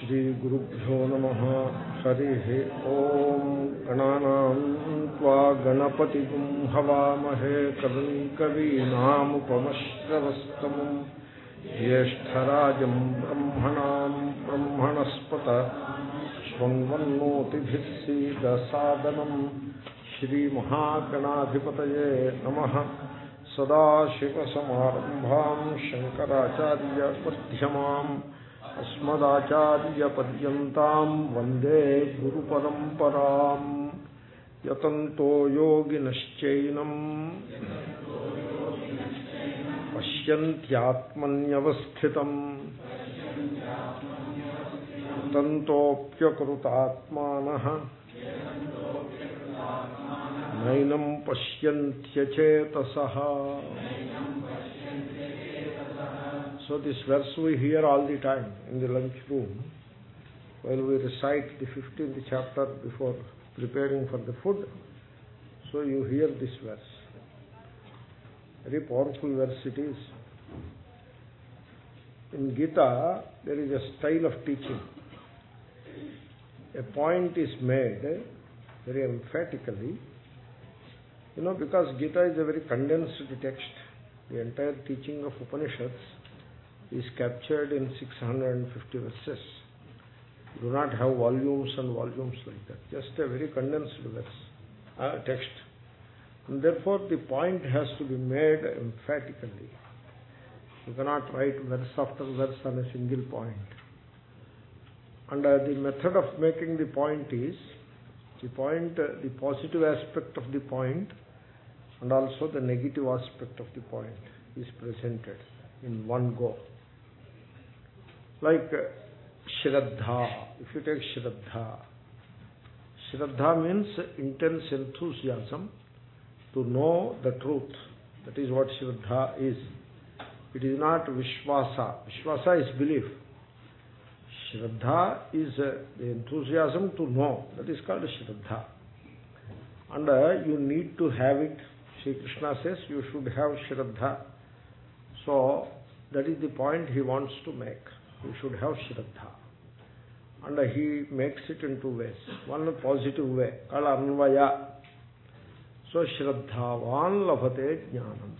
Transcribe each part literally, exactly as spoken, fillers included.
श्रीगुरुभ्यो नमः। हरिः ओम्। गणानां त्वा गणपतिगुं हवामहे कविं कवीनामुपमश्रवस्तमम् ज्येष्ठराजं ब्रह्मणां ब्रह्मणस्पत शृण्वन्नोतिभिः सीदसादनं श्रीमहागणाधिपतये नमः। सदाशिवसमारम्भां शङ्कराचार्यमध्यमाम् अस्मदाचार्यपर्यन्तां वन्दे गुरुपरम्पराम्। यतन्तो योगिनश्चैनं पश्यन्त्यात्मन्यवस्थितम् यतन्तोऽप्यकृतात्मानः नैनं पश्यन्त्यचेतसः. So this verse we hear all the time in the lunch room while we recite the fifteenth chapter before preparing for the food. So you hear this verse. Very powerful verse it is. In Gita there is a style of teaching. A point is made very emphatically. You know, because Gita is a very condensed text. The entire teaching of Upanishads is captured in six hundred fifty verses. You do not have volumes and volumes like that. Just a very condensed verse, uh, text. And therefore the point has to be made emphatically. You cannot write verse after verse on a single point. And uh, the method of making the point is, the point, uh, the positive aspect of the point and also the negative aspect of the point is presented in one go. Like uh, Shraddha, if you take Shraddha, Shraddha means intense enthusiasm to know the truth. That is what Shraddha is. It is not Vishwasa. Vishwasa is belief. Shraddha is uh, the enthusiasm to know. That is called Shraddha. And uh, you need to have it. Sri Krishna says you should have Shraddha. So that is the point he wants to make. You should have Shraddha. And uh, he makes it in two ways. One positive way, called Anvaya. So Shraddhavan labhate jnanam.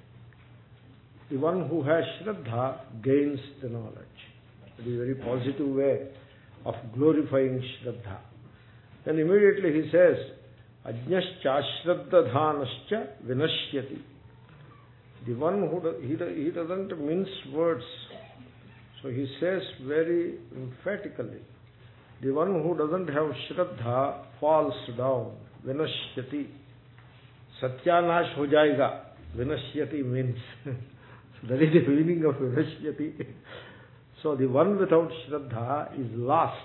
The one who has Shraddha gains the knowledge. It is a very positive way of glorifying Shraddha. Then immediately he says, Ajñascha Shraddhadhanascha vinashyati. The one who do, he, he doesn't mince words. So he says very emphatically, the one who doesn't have Shraddha falls down. Vinashyati. Satyanash ho jayega. Vinashyati means. So that is the meaning of Vinashyati. So the one without Shraddha is lost.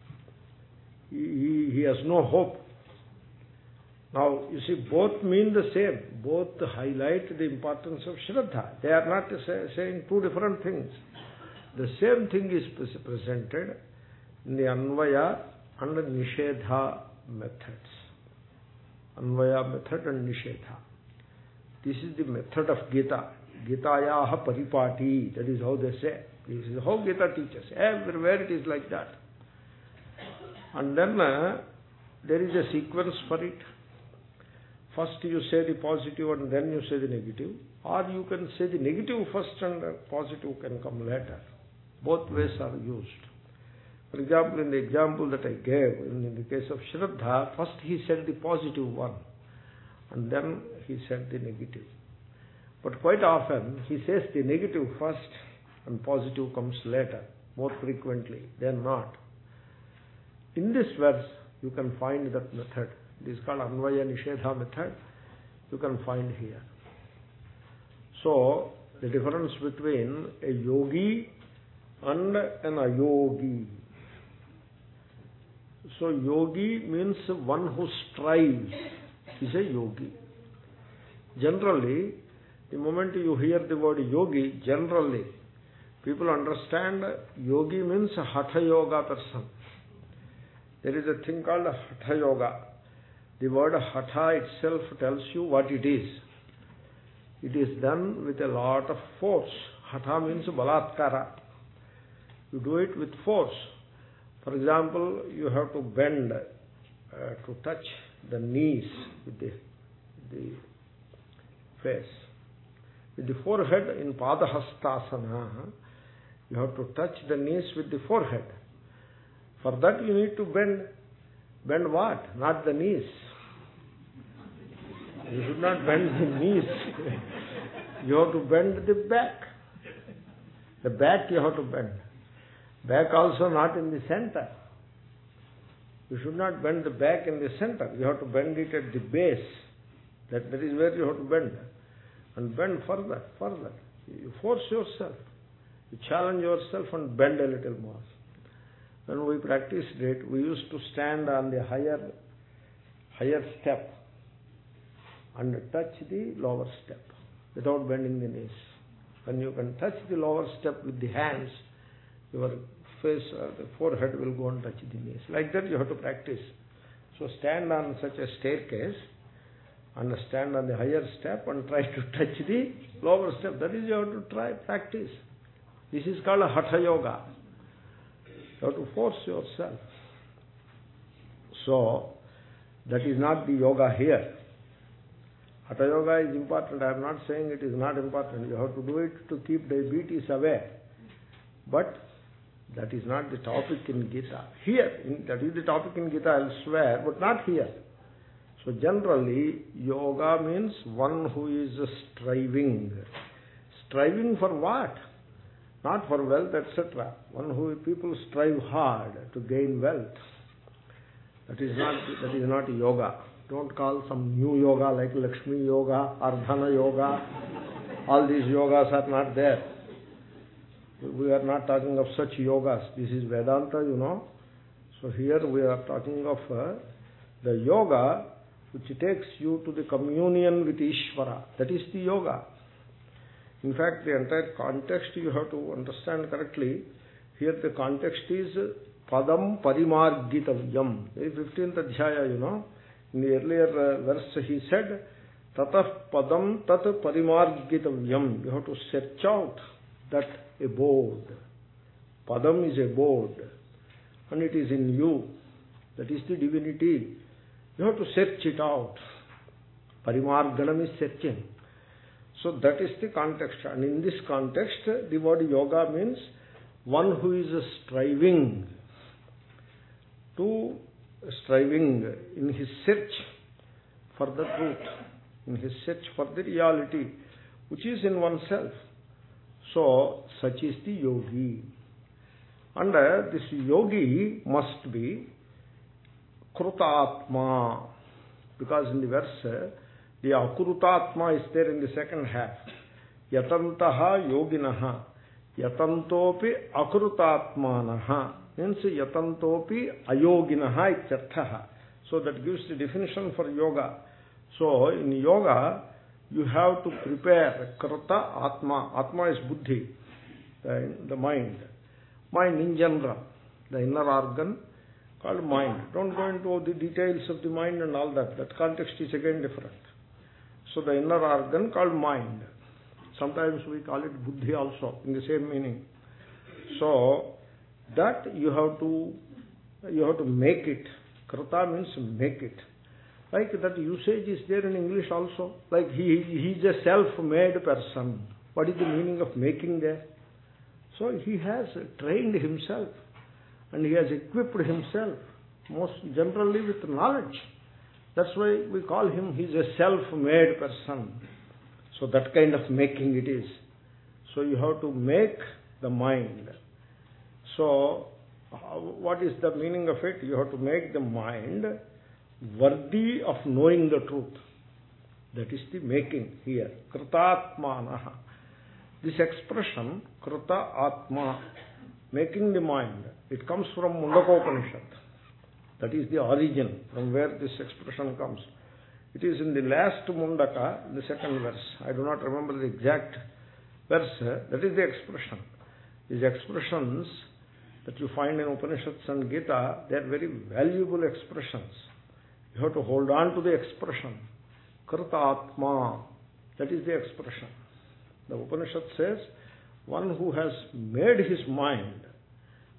He, he, he has no hope. Now, you see, both mean the same. Both highlight the importance of Shraddha. They are not say, saying two different things. The same thing is presented in the Anvaya and Nishedha methods. Anvaya method and Nishedha. This is the method of Gita. Gitayaha paripati. That is how they say. This is how Gita teaches. Everywhere it is like that. And then uh, there is a sequence for it. First you say the positive and then you say the negative. Or you can say the negative first and the positive can come later. Both ways are used. For example, in the example that I gave, in the case of Shraddha, first he said the positive one. And then he said the negative. But quite often he says the negative first and positive comes later, more frequently than not. In this verse, you can find that method. It is called Anvaya Nishedha method. You can find here. So, the difference between a yogi and an ayogi. So, yogi means one who strives is a yogi. Generally, the moment you hear the word yogi, generally, people understand yogi means a hatha yoga person. There is a thing called hatha yoga. The word hatha itself tells you what it is. It is done with a lot of force. Hatha means balatkara. You do it with force. For example, you have to bend uh, to touch the knees with the, the face. With the forehead in Padahastasana, you have to touch the knees with the forehead. For that you need to bend. Bend what? Not the knees. You should not bend the knees. You have to bend the back. The back you have to bend. Back also not in the center. You should not bend the back in the center. You have to bend it at the base. That, that is where you have to bend. And bend further, further. You force yourself. You challenge yourself and bend a little more. When we practiced it, we used to stand on the higher, higher step and touch the lower step without bending the knees. When you can touch the lower step with the hands, your face, uh, the forehead will go and touch the knees. Like that you have to practice. So stand on such a staircase and stand on the higher step and try to touch the lower step. That is you have to try, practice. This is called a Hatha Yoga. You have to force yourself. So, that is not the yoga here. Hatha Yoga is important. I am not saying it is not important. You have to do it to keep diabetes away. But that is not the topic in Gita. Here, in, that is the topic in Gita elsewhere, but not here. So generally, yoga means one who is striving. Striving for what? Not for wealth, et cetera. One who people strive hard to gain wealth. That is not that is not yoga. Don't call some new yoga like Lakshmi Yoga, Ardhana Yoga. All these yogas are not there. We are not talking of such yogas. This is Vedanta, you know. So here we are talking of uh, the yoga which takes you to the communion with Ishvara. That is the yoga. In fact, the entire context you have to understand correctly. Here the context is Padam Parimargitavyam. The fifteenth Adhyaya, you know. In the earlier uh, verse he said, Tatah Padam Tat Parimargitavyam. You have to search out that abode. Padam is abode. And it is in you. That is the divinity. You have to search it out. Parimarganam is searching. So that is the context. And in this context, the word yoga means one who is striving to striving in his search for the truth, in his search for the reality, which is in oneself. So, such is the yogi. And uh, this yogi must be Krutatma, because in the verse, uh, the Akrutatma is there in the second half. Yatantaha yoginaha, yatantopi akrutatmanaha, means yatantopi ayoginaha ityarthaha. So that gives the definition for yoga. So in yoga, you have to prepare Krata Atma. Atma is Buddhi, the, the mind. Mind in general, the inner organ called mind. Don't go into the details of the mind and all that. That context is again different. So the inner organ called mind. Sometimes we call it Buddhi also, in the same meaning. So that you have to you have to make it. Krata means make it. Like that usage is there in English also. Like he, he is a self-made person. What is the meaning of making there? So he has trained himself and he has equipped himself most generally with knowledge. That's why we call him, he's a self-made person. So that kind of making it is. So you have to make the mind. So what is the meaning of it? You have to make the mind worthy of knowing the truth. That is the making here. Kritatmanaha. This expression, Krita Atma, making the mind, it comes from Mundakopanishad. That is the origin from where this expression comes. It is in the last Mundaka, the second verse. I do not remember the exact verse. That is the expression. These expressions that you find in Upanishads and Gita, they are very valuable expressions. You have to hold on to the expression. Krita Atma. That is the expression. The Upanishad says, one who has made his mind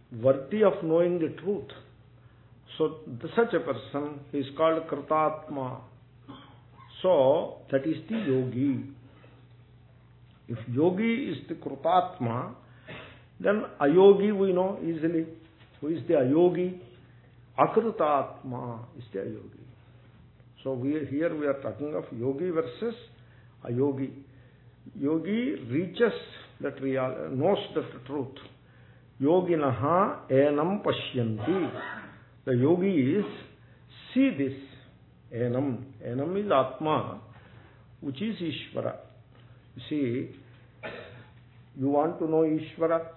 worthy of knowing the truth. So such a person is called Kritatma. So that is the yogi. If yogi is the Kritatma, then ayogi we know easily. Who is the ayogi? Akritatma is the ayogi. So we, here we are talking of yogi versus ayogi. Yogi reaches that real, knows that truth. Yoginaha enam pashyanti. The yogis see this. Enam. Enam is Atma, which is Ishvara. You see, you want to know Ishvara.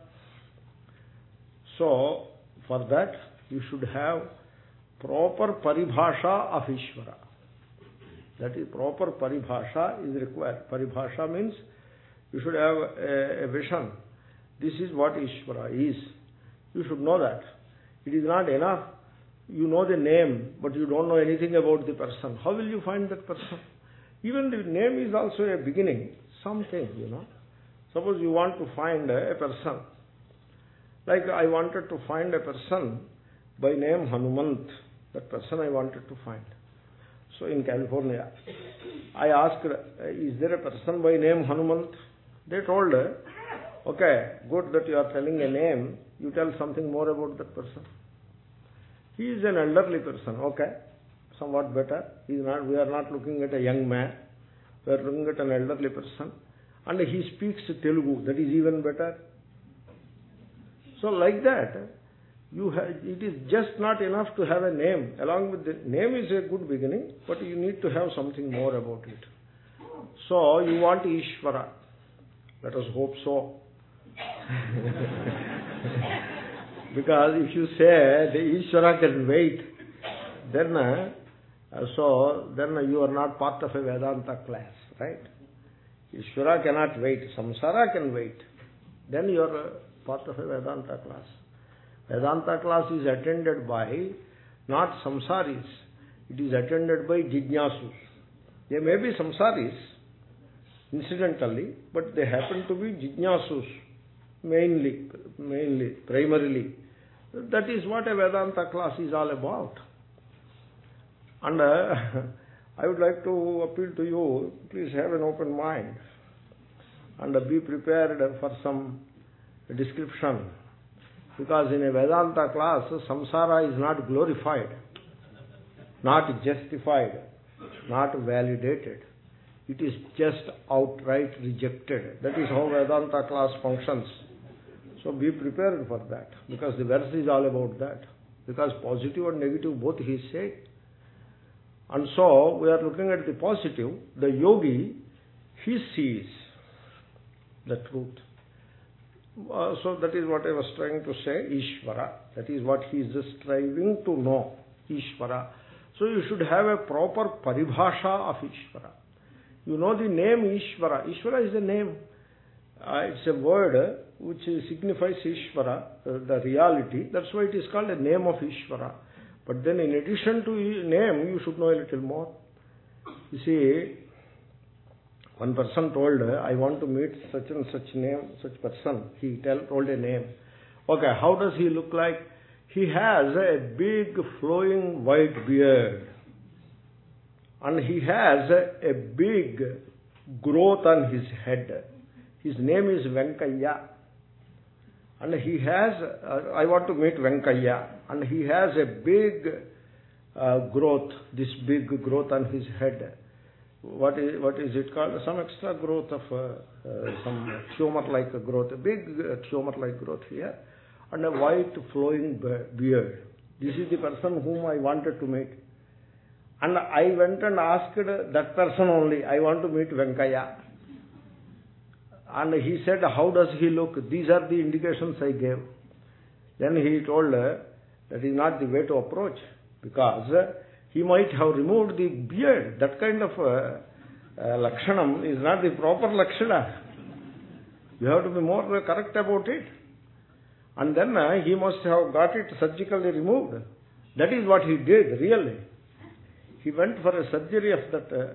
So, for that, you should have proper paribhasha of Ishvara. That is, proper paribhasha is required. Paribhasha means you should have a, a vision. This is what Ishvara is. You should know that. It is not enough. You know the name, but you don't know anything about the person. How will you find that person? Even the name is also a beginning, something, you know. Suppose you want to find a person. Like I wanted to find a person by name Hanumant. That person I wanted to find. So in California, I asked, is there a person by name Hanumant? They told, okay, good that you are telling a name, you tell something more about that person. He is an elderly person, okay, somewhat better. He is not, we are not looking at a young man, we are looking at an elderly person. And he speaks Telugu, that is even better. So like that, you have, it is just not enough to have a name. Along with the name is a good beginning, but you need to have something more about it. So you want Ishvara. Let us hope so. Because if you say the Ishvara can wait, then uh, so then you are not part of a Vedanta class, right? Ishvara cannot wait. Samsara can wait. Then you are uh, part of a Vedanta class. Vedanta class is attended by not samsaris. It is attended by jijnasus. They may be samsaris, incidentally, but they happen to be jijnasus, mainly, mainly, primarily. That is what a Vedanta class is all about. And uh, I would like to appeal to you, please have an open mind and uh, be prepared for some description. Because in a Vedanta class, samsara is not glorified, not justified, not validated. It is just outright rejected. That is how Vedanta class functions. So be prepared for that, because the verse is all about that. Because positive and negative both he said. And so we are looking at the positive. The yogi, he sees the truth. Uh, so that is what I was trying to say, Ishvara. That is what he is striving to know, Ishvara. So you should have a proper paribhasha of Ishvara. You know the name Ishvara. Ishvara is a name. Uh, it's a word uh, which signifies Ishvara, uh, the reality. That's why it is called a name of Ishvara. But then in addition to name, you should know a little more. You see, one person told, I want to meet such and such name, such person. He tell, told a name. Okay, how does he look like? He has a big flowing white beard. And he has a, a big growth on his head. His name is Venkaya. And he has, uh, I want to meet Venkaya. And he has a big uh, growth, this big growth on his head. What is, what is it called? Some extra growth of uh, uh, some tumor-like growth, a big uh, tumor-like growth here, and a white flowing beard. This is the person whom I wanted to meet. And I went and asked that person only, I want to meet Venkaya. And he said, how does he look? These are the indications I gave. Then he told, uh, that is not the way to approach, because uh, he might have removed the beard. That kind of uh, uh, lakshanam is not the proper lakshana. You have to be more uh, correct about it. And then uh, he must have got it surgically removed. That is what he did, really. He went for a surgery of that uh,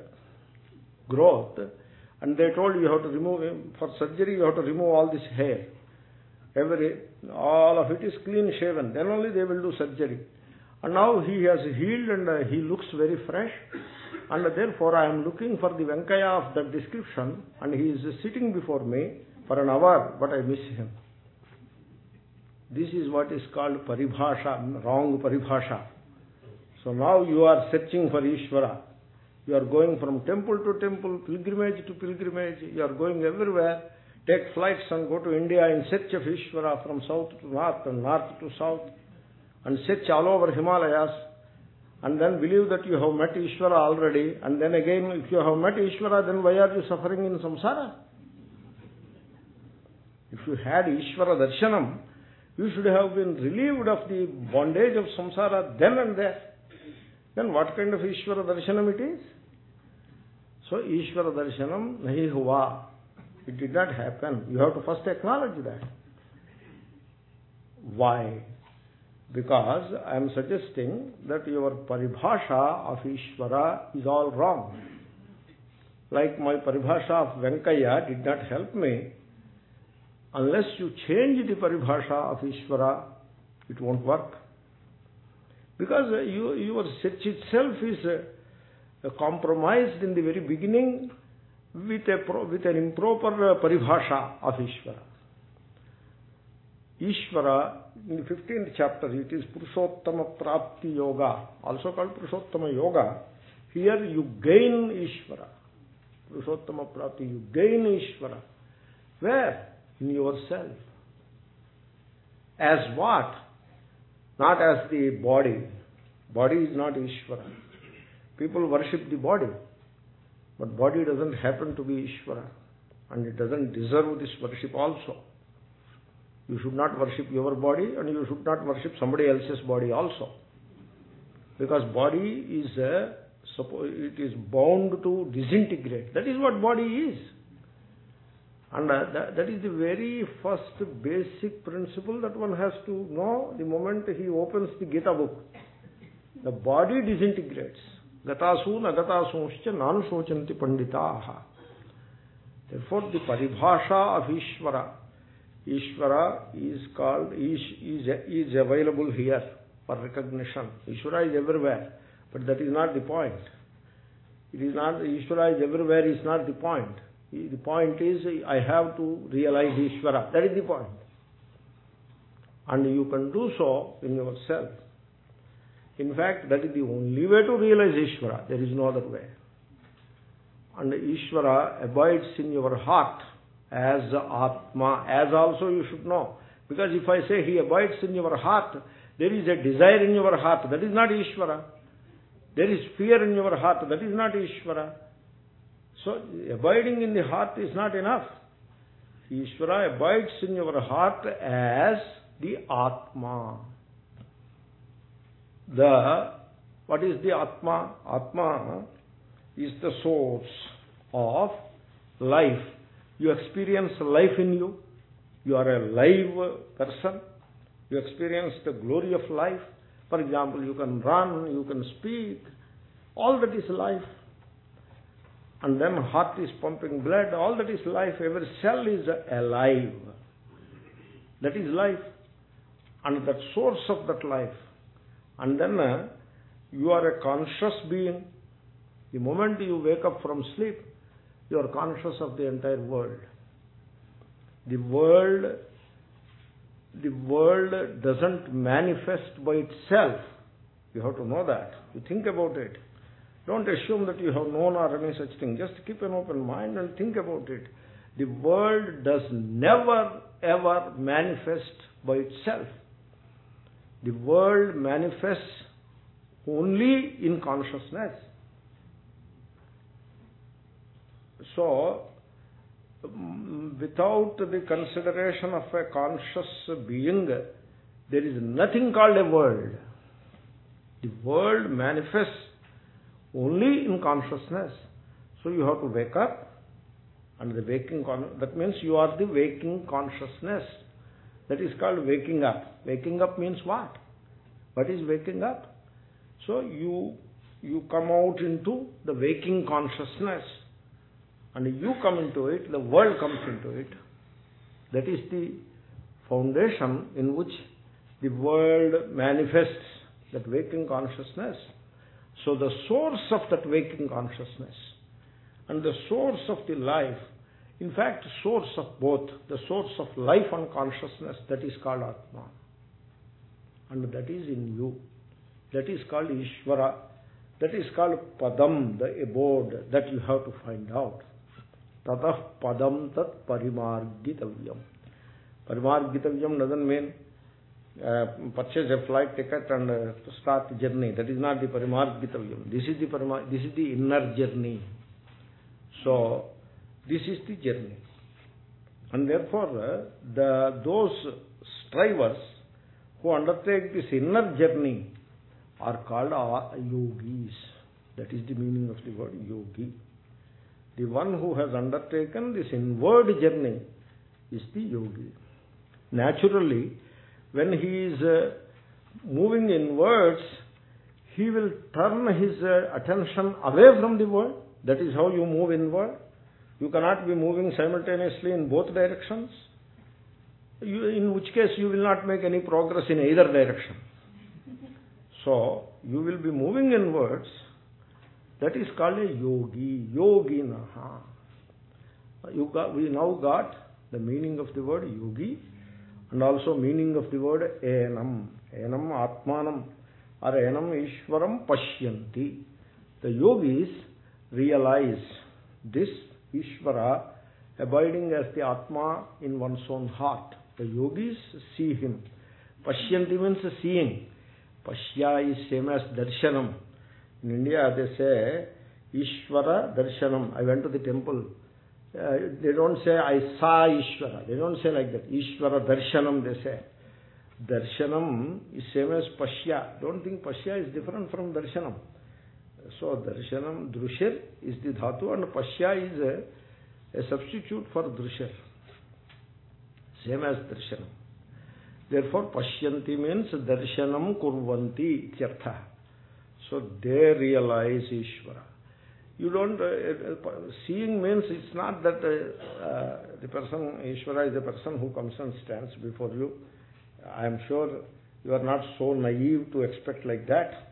growth, and they told you have to remove him. For surgery you have to remove all this hair. Every, all of it is clean shaven. Then only they will do surgery. And now he has healed and uh, he looks very fresh. And therefore I am looking for the Venkaya of that description, and he is sitting before me for an hour, but I miss him. This is what is called paribhasha, wrong paribhasha. So now you are searching for Ishvara. You are going from temple to temple, pilgrimage to pilgrimage. You are going everywhere. Take flights and go to India in search of Ishvara from south to north and north to south. And search all over Himalayas. And then believe that you have met Ishvara already. And then again, if you have met Ishvara, then why are you suffering in samsara? If you had Ishvara darshanam, you should have been relieved of the bondage of samsara then and there. Then what kind of Ishvara darshanam it is? So Ishvara darshanam nahi hua. It did not happen. You have to first acknowledge that. Why? Because I am suggesting that your paribhasha of Ishvara is all wrong. Like my paribhasha of Venkaya did not help me. Unless you change the paribhasha of Ishvara, it won't work. Because uh, you, your search itself is uh, compromised in the very beginning with, a pro, with an improper uh, paribhasha of Ishvara. Ishvara, in the fifteenth chapter, it is Purushottama Prapti Yoga, also called Purushottama Yoga. Here you gain Ishvara. Purushottama Prapti, you gain Ishvara. Where? In yourself. As what? Not as the body. Body is not Ishvara. People worship the body. But body doesn't happen to be Ishvara. And it doesn't deserve this worship also. You should not worship your body, and you should not worship somebody else's body also. Because body is, a, it is bound to disintegrate. That is what body is. And uh, that, that is the very first basic principle that one has to know the moment he opens the Gita book. The body disintegrates. Gatasu nagatasunshcha nanusochanti panditaha. Therefore the paribhasha of Ishvara, Ishvara is called, is, is, is available here for recognition. Ishvara is everywhere, but that is not the point. It is not, Ishvara is everywhere is not the point. The point is, I have to realize Ishvara. That is the point. And you can do so in yourself. In fact, that is the only way to realize Ishvara. There is no other way. And Ishvara abides in your heart as Atma, as also you should know. Because if I say he abides in your heart, there is a desire in your heart. That is not Ishvara. There is fear in your heart. That is not Ishvara. So, abiding in the heart is not enough. Ishvara abides in your heart as the Atma. The, what is the Atma? Atma is the source of life. You experience life in you. You are a live person. You experience the glory of life. For example, you can run, you can speak. All that is life. And then heart is pumping blood, all that is life, every cell is alive. That is life. And that source of that life. And then uh, you are a conscious being. The moment you wake up from sleep, you are conscious of the entire world. The world, the world doesn't manifest by itself. You have to know that. You think about it. Don't assume that you have known or any such thing. Just keep an open mind and think about it. The world does never ever manifest by itself. The world manifests only in consciousness. So, without the consideration of a conscious being, there is nothing called a world. The world manifests only in consciousness. So you have to wake up, and the waking con- that means you are the waking consciousness. That is called waking up. Waking up means what? What is waking up? So you you come out into the waking consciousness, and you come into it, the world comes into it. That is the foundation in which the world manifests, that waking consciousness. So the source of that waking consciousness and the source of the life, in fact, source of both, the source of life and consciousness, that is called Atma. And that is in you. That is called Ishvara. That is called Padam, the abode that you have to find out. Tatah Padam Tat Parimargitavyam. Parimargitavyam doesn't mean uh, purchase a flight ticket and uh, start the journey. That is not the Parimargitavyam. This is the Parimar this is the inner journey. So this is the journey. And therefore uh, the those strivers who undertake this inner journey are called yogis. That is the meaning of the word yogi. The one who has undertaken this inward journey is the yogi. Naturally, when he is uh, moving inwards, he will turn his uh, attention away from the world. That is how you move inward. You cannot be moving simultaneously in both directions. You, in which case you will not make any progress in either direction. So, you will be moving inwards. That is called a yogi, yoginaha. You got, we now got the meaning of the word yogi and also meaning of the word enam. Enam atmanam or enam ishvaram pashyanti. The yogis realize this Ishvara abiding as the Atma in one's own heart. The yogis see him. Pashyanti means seeing. Pashya is same as darshanam. In India they say Ishvara darshanam. I went to the temple. Uh, they don't say I saw Ishvara. They don't say like that. Ishvara darshanam they say. Darshanam is same as Pashya. Don't think Pashya is different from darshanam. So darshanam, drushir is the dhatu and Pashya is a, a substitute for drushir. Same as darshanam. Therefore, pashyanti means darshanam kurvanti ityartha. So they realize Ishvara. You don't, uh, uh, seeing means it's not that uh, uh, the person, Ishvara is the person who comes and stands before you. I am sure you are not so naive to expect like that.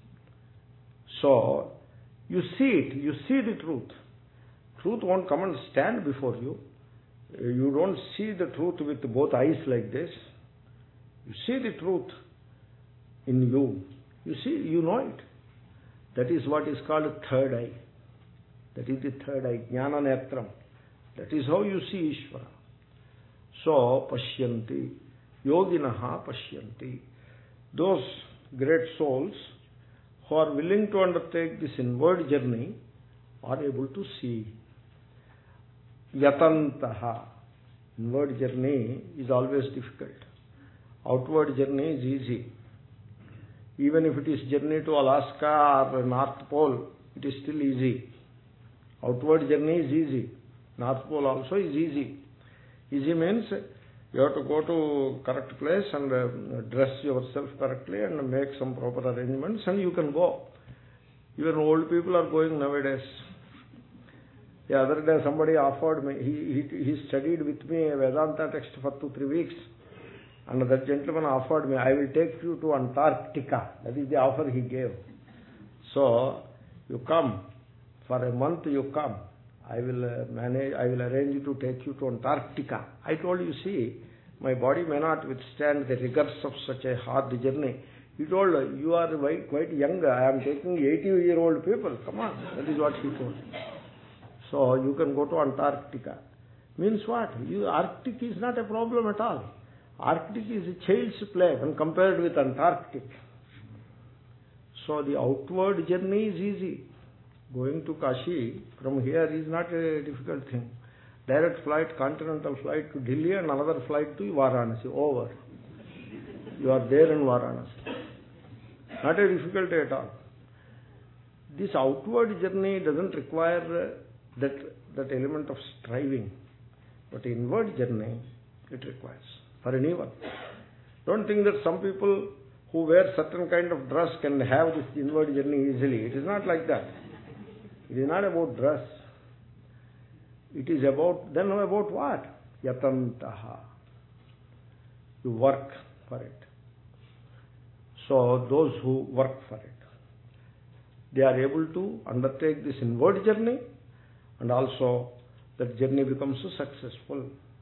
So, you see it, you see the truth. Truth won't come and stand before you. You don't see the truth with both eyes like this. You see the truth in you. You see, you know it. That is what is called third eye. That is the third eye, jnana netram. That is how you see Ishvara. So, pashyanti, yoginaha pashyanti. Those great souls who are willing to undertake this inward journey are able to see. Yatantaha. Inward journey is always difficult. Outward journey is easy. Even if it is journey to Alaska or North Pole, it is still easy. Outward journey is easy. North Pole also is easy. Easy means you have to go to correct place and uh, dress yourself correctly and make some proper arrangements and you can go. Even old people are going nowadays. The other day somebody offered me, he, he, he studied with me a Vedanta text for two, three weeks. And that gentleman offered me, I will take you to Antarctica. That is the offer he gave. So, you come. For a month you come. I will uh, manage, I will arrange you to take you to Antarctica. I told you, see, my body may not withstand the rigors of such a hard journey. He told, you are quite young. I am taking eighty-year-old people. Come on. That is what he told. So, you can go to Antarctica. Means what? You, Arctic is not a problem at all. Arctic is a child's play when compared with Antarctic. So the outward journey is easy. Going to Kashi from here is not a difficult thing. Direct flight, continental flight to Delhi and another flight to Varanasi. Over. You are there in Varanasi. Not a difficulty at all. This outward journey doesn't require that, that element of striving. But inward journey, it requires. For anyone. Don't think that some people who wear certain kind of dress can have this inward journey easily. It is not like that. It is not about dress. It is about, then about what? Yatantaha. You work for it. So those who work for it, they are able to undertake this inward journey, and also that journey becomes successful.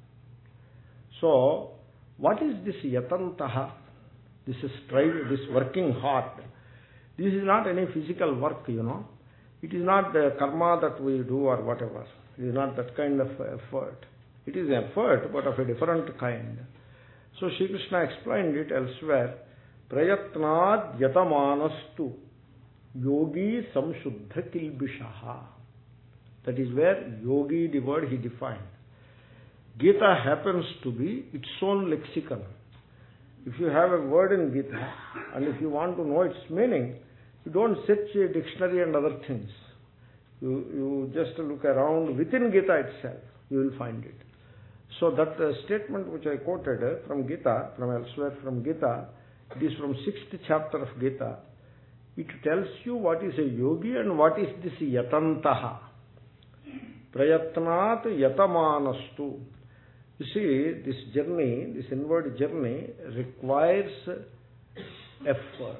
So what is this yatantaha? This is strive, this working hard. This is not any physical work, you know. It is not the karma that we do or whatever. It is not that kind of effort. It is effort, but of a different kind. So Sri Krishna explained it elsewhere. Prayatnad yatamanastu yogi samshuddha kilbishaha. That is where yogi, the word he defined. Gita happens to be its own lexicon. If you have a word in Gita, and if you want to know its meaning, you don't search a dictionary and other things. You, you just look around within Gita itself, you will find it. So that uh, statement which I quoted uh, from Gita, from elsewhere from Gita, it is from sixth chapter of Gita. It tells you what is a yogi and what is this yatantaha. Prayatnat yatamanastu. You see, this journey, this inward journey requires effort.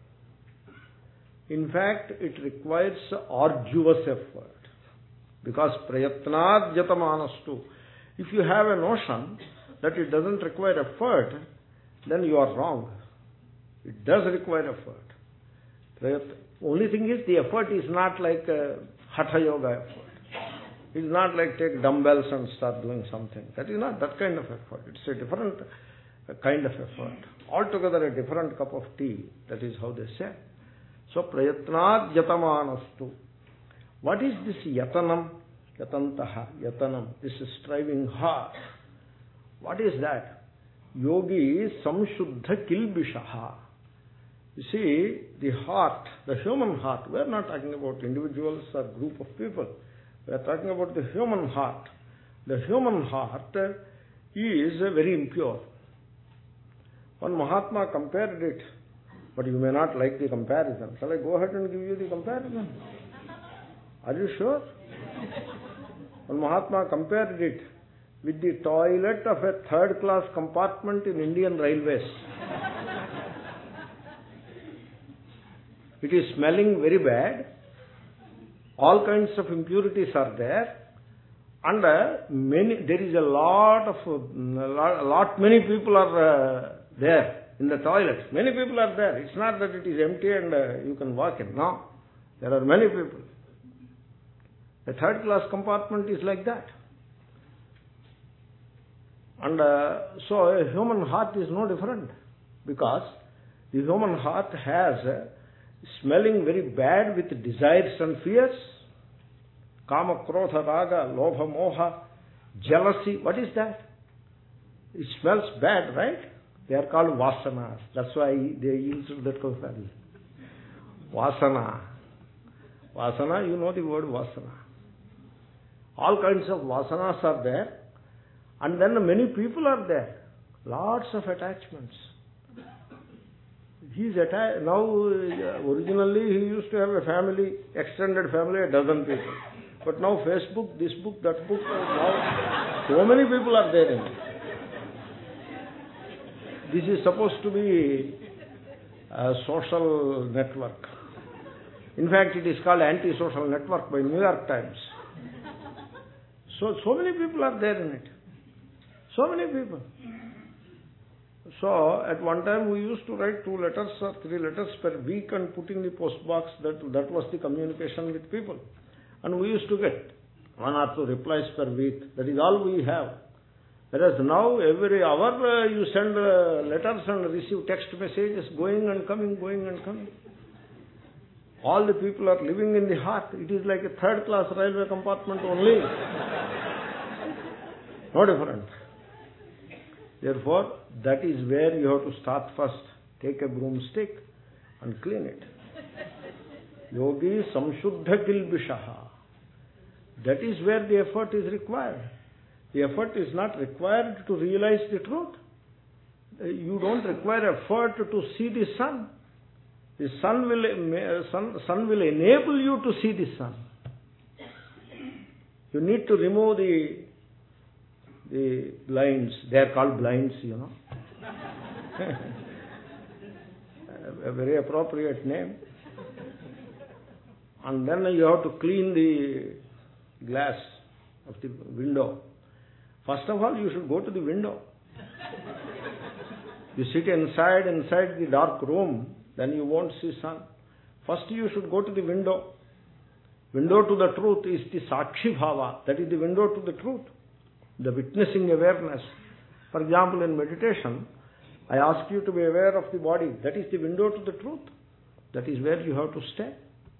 In fact, it requires arduous effort. Because prayatnat yatamanastu. If you have a notion that it doesn't require effort, then you are wrong. It does require effort. The only thing is, the effort is not like a hatha yoga effort. It is not like take dumbbells and start doing something. That is not that kind of effort. It's a different kind of effort. Altogether a different cup of tea. That is how they say. So, prayatnat yatamanastu. What is this yatanam? Yatantaha, yatanam. This is striving hard. What is that? Yogi samshuddha kilbishaha. You see, the heart, the human heart, we are not talking about individuals or group of people. We are talking about the human heart. The human heart is very impure. One Mahatma compared it, but you may not like the comparison. Shall I go ahead and give you the comparison? Are you sure? One Mahatma compared it with the toilet of a third class compartment in Indian Railways. It is smelling very bad. All kinds of impurities are there. And uh, many, there is a lot of, uh, lot, lot many people are uh, there in the toilets. Many people are there. It's not that it is empty and uh, you can walk in. No. There are many people. The third class compartment is like that. And uh, so a human heart is no different, because the human heart has uh, smelling very bad with desires and fears. Kama, krodha, raga, lobha, moha, jealousy. What is that? It smells bad, right? They are called vasanas. That's why they used that comparison. Vasana. Vasana, you know the word vasana. All kinds of vasanas are there. And then many people are there. Lots of attachments. He is attached. Now, originally he used to have a family, extended family, a dozen people. But now Facebook, this book, that book, now so many people are there in it. This is supposed to be a social network. In fact, it is called Anti-Social Network by New York Times. So, so many people are there in it. So many people. So, at one time we used to write two letters or three letters per week and put in the post box. That, that was the communication with people. And we used to get one or two replies per week. That is all we have. Whereas now, every hour uh, you send uh, letters and receive text messages going and coming, going and coming. All the people are living in the heart. It is like a third class railway compartment only. No different. Therefore, that is where you have to start first. Take a broomstick and clean it. Yogi samshuddha kilbishaha. That is where the effort is required. The effort is not required to realize the truth. You don't require effort to see the sun. The sun will, sun, sun will enable you to see the sun. You need to remove the, the blinds. They are called blinds, you know. A very appropriate name. And then you have to clean the glass of the window. First of all, you should go to the window. You sit inside, inside the dark room, then you won't see sun. First you should go to the window. Window to the truth is the Sakshi Bhava. That is the window to the truth. The witnessing awareness. For example, in meditation, I ask you to be aware of the body. That is the window to the truth. That is where you have to stay.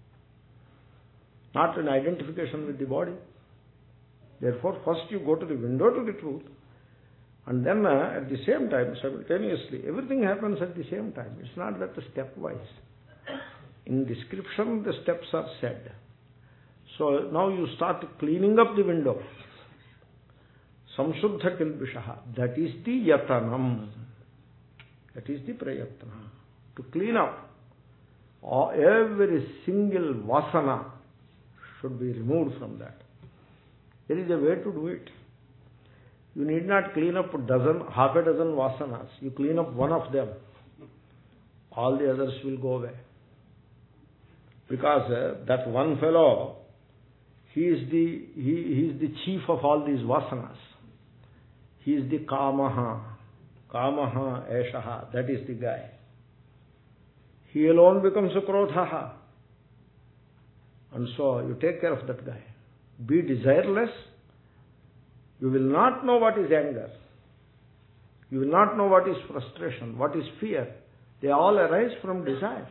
Not an identification with the body. Therefore, first you go to the window to the truth, and then uh, at the same time, simultaneously, everything happens at the same time. It's not that stepwise. In description, the steps are said. So now you start cleaning up the window. Samshuddha kilbishaha. That is the yatanam. That is the prayatna. To clean up. Every single vasana should be removed from that. There is a way to do it. You need not clean up a dozen, half a dozen vasanas. You clean up one of them. All the others will go away. Because uh, that one fellow, he is the he, he is the chief of all these vasanas. He is the kamaha. Kamaha eshaha. That is the guy. He alone becomes a krodhaha. And so you take care of that guy. Be desireless. You will not know what is anger. You will not know what is frustration, what is fear. They all arise from desire.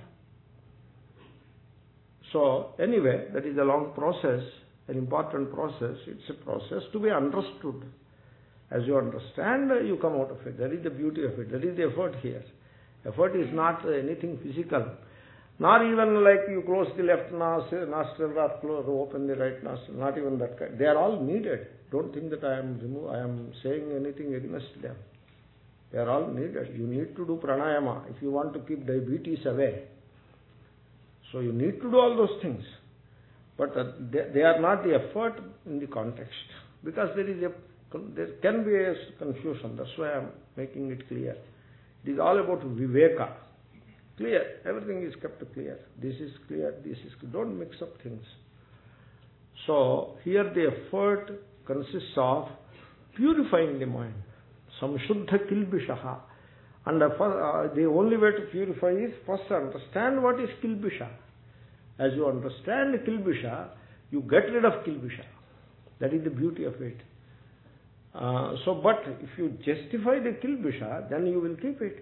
So anyway, that is a long process, an important process. It's a process to be understood. As you understand, you come out of it. That is the beauty of it. That is the effort here. Effort is not anything physical. Not even like you close the left nostril or close, open the right nostril. Not even that kind. They are all needed. Don't think that I am remove, I am saying anything against them. They are all needed. You need to do pranayama if you want to keep diabetes away. So you need to do all those things. But uh, they, they are not the effort in the context. Because there is a there can be a confusion. That's why I am making it clear. It is all about viveka. Clear. Everything is kept clear. This is clear. This is clear. Don't mix up things. So here the effort consists of purifying the mind. Samshuddha kilbishaha. And the, uh, the only way to purify is first understand what is kilbisha. As you understand kilbisha, you get rid of kilbisha. That is the beauty of it. Uh, so, but if you justify the kilbisha, then you will keep it.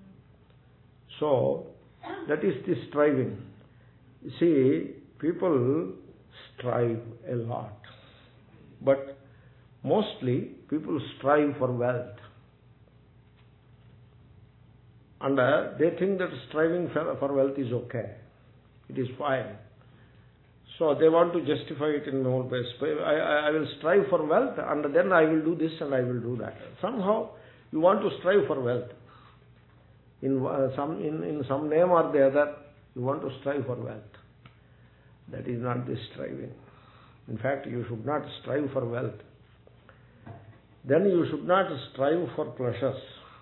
So, that is the striving. You see, people strive a lot. But mostly, people strive for wealth. And uh, they think that striving for, for wealth is okay. It is fine. So they want to justify it in more ways. I, I, I will strive for wealth and then I will do this and I will do that. Somehow, you want to strive for wealth. In, uh, some, in, in some name or the other, you want to strive for wealth. That is not the striving. In fact, you should not strive for wealth. Then you should not strive for pleasures.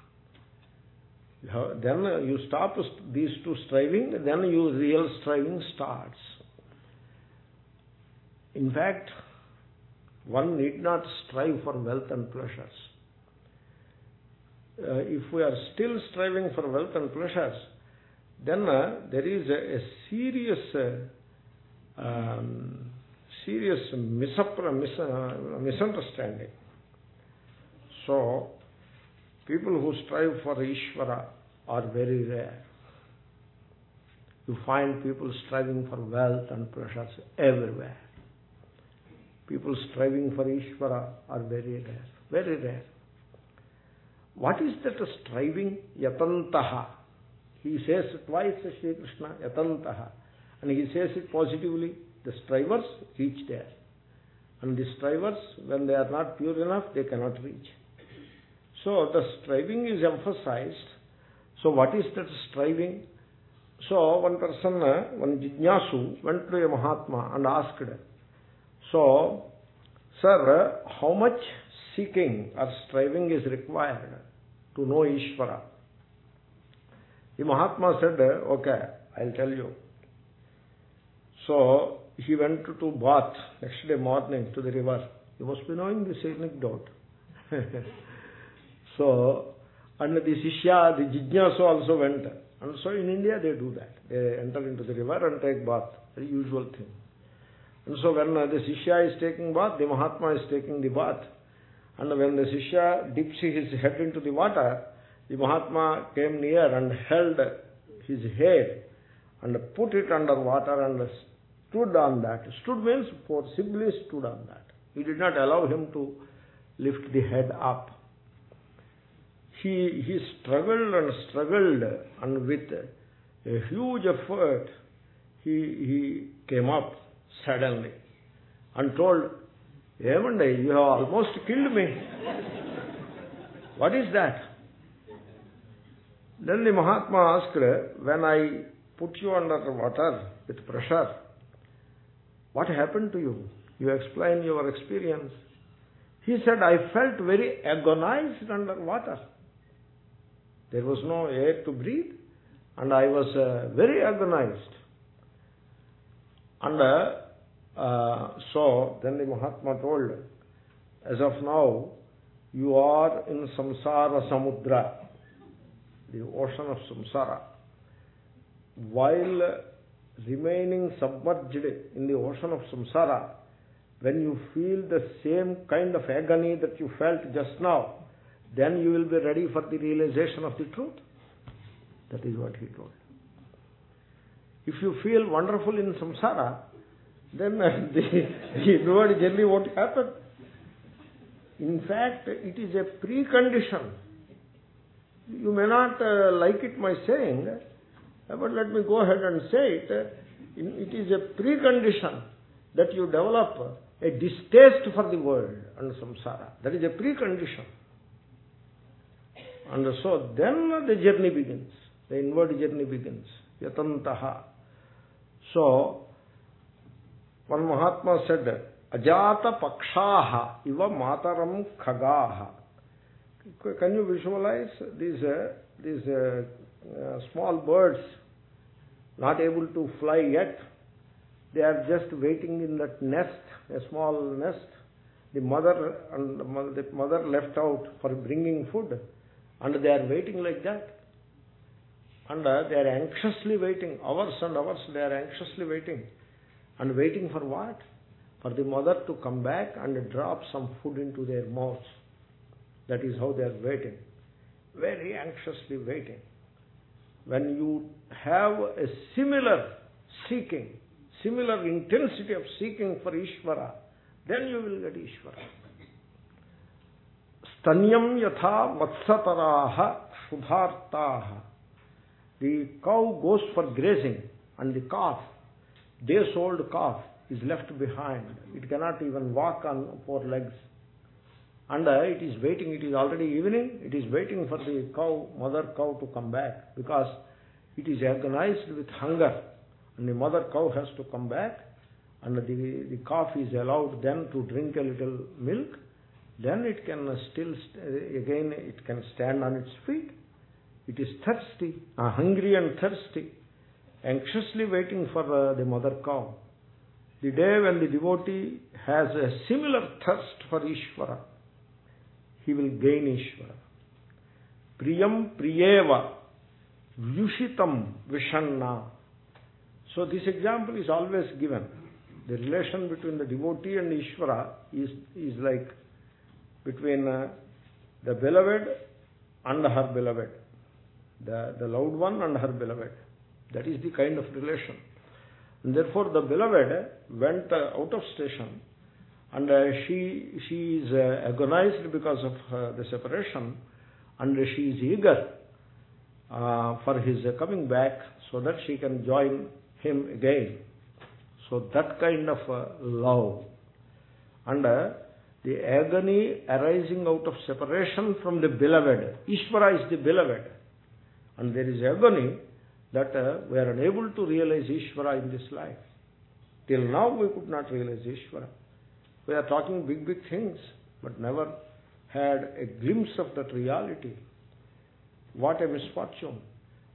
Then you stop these two striving, then your real striving starts. In fact, one need not strive for wealth and pleasures. Uh, if we are still striving for wealth and pleasures, then uh, there is a, a serious, uh, um, serious misappro- mis- uh, misunderstanding. So, people who strive for Ishvara are very rare. You find people striving for wealth and pleasures everywhere. People striving for Ishvara are very rare. Very rare. What is that striving? Yatantaha. He says twice, Sri Krishna, Yatantaha. And he says it positively. The strivers reach there. And the strivers, when they are not pure enough, they cannot reach. So the striving is emphasized. So what is that striving? So one person, one Jijnasu, went to a Mahatma and asked, so, sir, how much seeking or striving is required to know Ishvara? The Mahatma said, okay, I'll tell you. So he went to, to bath next day morning to the river. You must be knowing this anecdote. So, and the Shishya, the Jijnasu also went. And so in India they do that. They enter into the river and take bath. The usual thing. And so when the Shishya is taking bath, the Mahatma is taking the bath. And when the Shishya dips his head into the water, the Mahatma came near and held his hair and put it under water and stood on that. Stood means forcibly stood on that. He did not allow him to lift the head up. He, he struggled and struggled, and with a huge effort, he, he came up suddenly and told, Yemande, you have almost killed me. What is that? Then the Mahatma asked, when I put you under water with pressure, what happened to you? You explain your experience. He said, I felt very agonized under water. There was no air to breathe, and I was uh, very agonized. And uh, uh, so, then the Mahatma told, as of now, you are in samsara samudra, the ocean of samsara. While remaining submerged in the ocean of samsara, when you feel the same kind of agony that you felt just now, then you will be ready for the realization of the truth. That is what he told. If you feel wonderful in samsara, then uh, the, the inward journey won't happen. In fact, it is a precondition. You may not uh, like it my saying, but let me go ahead and say it. It is a precondition that you develop a distaste for the world and samsara. That is a precondition. And so then the journey begins. The inward journey begins. Yatantaha. So, one Mahatma said, Ajata pakshaha iva mataram khagaha. Can you visualize these, uh, these uh, uh, small birds not able to fly yet? They are just waiting in that nest, a small nest. The mother and the mother left out for bringing food, and they are waiting like that. And uh, they are anxiously waiting, hours and hours they are anxiously waiting. And waiting for what? For the mother to come back and drop some food into their mouths. That is how they are waiting. Very anxiously waiting. When you have a similar seeking, similar intensity of seeking for Ishvara, then you will get Ishvara. Stanyam yatha vatsataraha shubhartaha. The cow goes for grazing, and the calf, days-old calf, is left behind. It cannot even walk on four legs. And uh, it is waiting, it is already evening, it is waiting for the cow, mother cow to come back, because it is agonized with hunger. And the mother cow has to come back, and the, the calf is allowed then to drink a little milk. Then it can still, again, it can stand on its feet. It is thirsty, uh, hungry and thirsty, anxiously waiting for uh, the mother cow. The day when the devotee has a similar thirst for Ishvara, he will gain Ishvara. Priyam priyeva vyushitam vishanna. So this example is always given. The relation between the devotee and Ishvara is, is like between uh, the beloved and her beloved. The, the loved one and her beloved. That is the kind of relation. And therefore the beloved went uh, out of station, and uh, she, she is uh, agonized because of uh, the separation, and she is eager uh, for his uh, coming back so that she can join him again. So that kind of uh, love. And uh, the agony arising out of separation from the beloved. Ishvara is the beloved. And there is agony that uh, we are unable to realize Ishvara in this life. Till now we could not realize Ishvara. We are talking big, big things, but never had a glimpse of that reality. What a misfortune.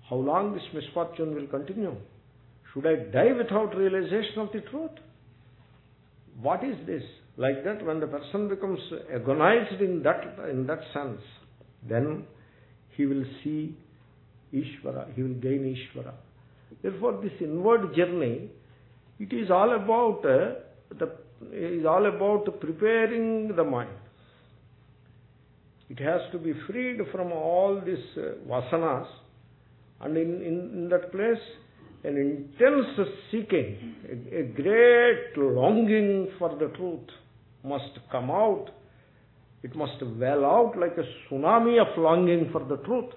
how long this misfortune will continue? Should I die without realization of the truth? What is this? Like that, when the person becomes agonized in that, in that sense, then he will see Ishvara, he will gain Ishvara. Therefore, this inward journey, it is all about uh, the is all about preparing the mind. It has to be freed from all these uh, vasanas, and in, in, in that place, an intense seeking, a, a great longing for the truth must come out. It must well out like a tsunami of longing for the truth.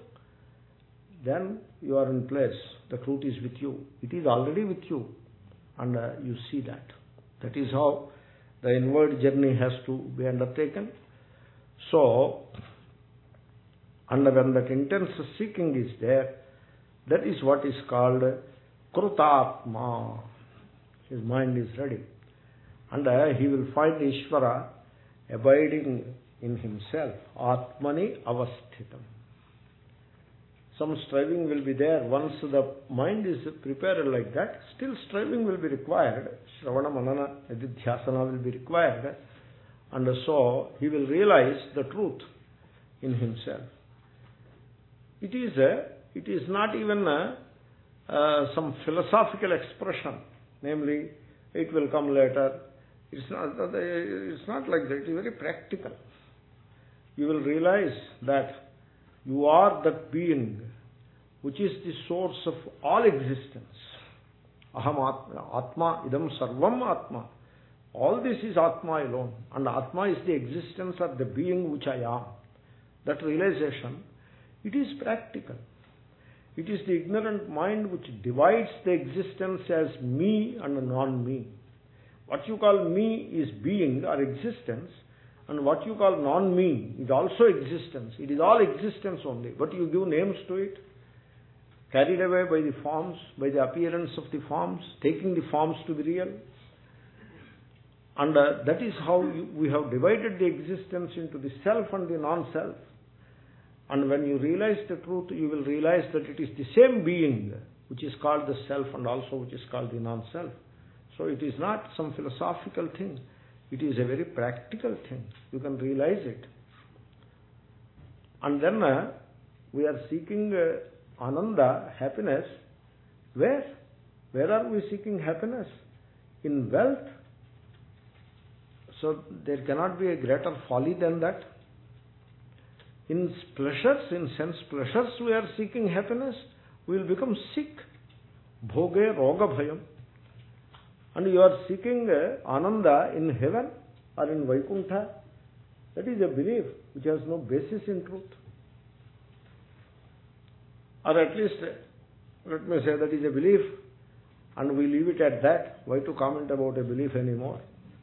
Then you are in place. The truth is with you. It is already with you. And uh, you see that. That is how the inward journey has to be undertaken. So, and when that intense seeking is there, that is what is called Krutatma. His mind is ready. And uh, he will find Ishvara abiding in himself. Atmani avasthitam. Some striving will be there. Once the mind is prepared like that, still striving will be required. Shravana, Manana, Nididhyasana will be required. And so he will realize the truth in himself. It is a, it is not even a, uh, some philosophical expression. Namely, it will come later. It's not, it's not like that. It is very practical. You will realize that you are that being which is the source of all existence. Aham Atma, Atma idam sarvam Atma. All this is Atma alone. And Atma is the existence of the being which I am. That realization, it is practical. It is the ignorant mind which divides the existence as me and non-me. What you call me is being or existence, and what you call non-me is also existence. It is all existence only, but you give names to it, carried away by the forms, by the appearance of the forms, taking the forms to be real. And uh, that is how you, we have divided the existence into the self and the non-self. And when you realize the truth, you will realize that it is the same being which is called the self and also which is called the non-self. So it is not some philosophical thing. It is a very practical thing. You can realize it. And then uh, we are seeking uh, ananda, happiness. Where? Where are we seeking happiness? In wealth? So there cannot be a greater folly than that. In pleasures, in sense pleasures, we are seeking happiness. We will become sick. Bhoge roga bhayam. And you are seeking uh, ananda in heaven or in Vaikuntha. That is a belief which has no basis in truth. Or at least, uh, let me say that is a belief, and we leave it at that. Why to comment about a belief anymore?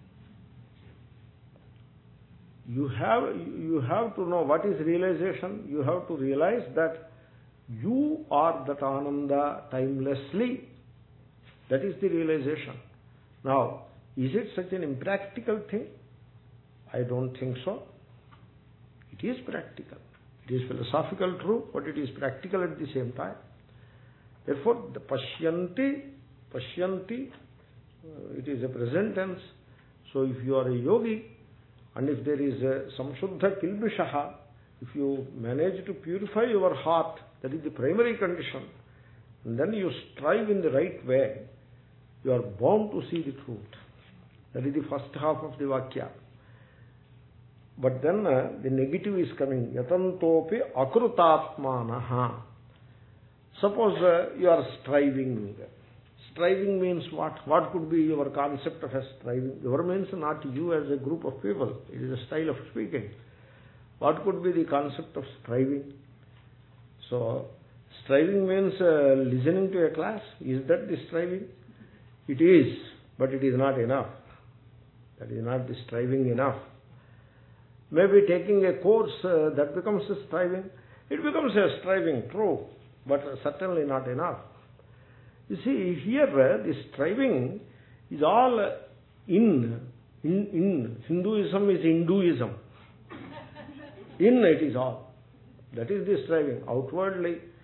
You have, you have to know what is realization. You have to realize that you are that ananda timelessly. That is the realization. Now, is it such an impractical thing? I don't think so. It is practical. It is philosophical true, but it is practical at the same time. Therefore, the pashyanti, pashyanti, uh, it is a present tense. So if you are a yogi, and if there is a samshuddha kilbishaha, if you manage to purify your heart, that is the primary condition, and then you strive in the right way, you are bound to see the truth. That is the first half of the Vakya. But then uh, the negative is coming. Yatantopi akrutatmanaha. Suppose uh, you are striving. Striving means what? What could be your concept of a striving? Your means not you as a group of people. It is a style of speaking. What could be the concept of striving? So, striving means uh, listening to a class. Is that the striving? It is, but it is not enough. That is not the striving enough. Maybe taking a course, uh, that becomes a striving. It becomes a striving, true, but certainly not enough. You see, here uh, the striving is all uh, in, in, in. Hinduism is Hinduism. In it is all. That is the striving. Outwardly,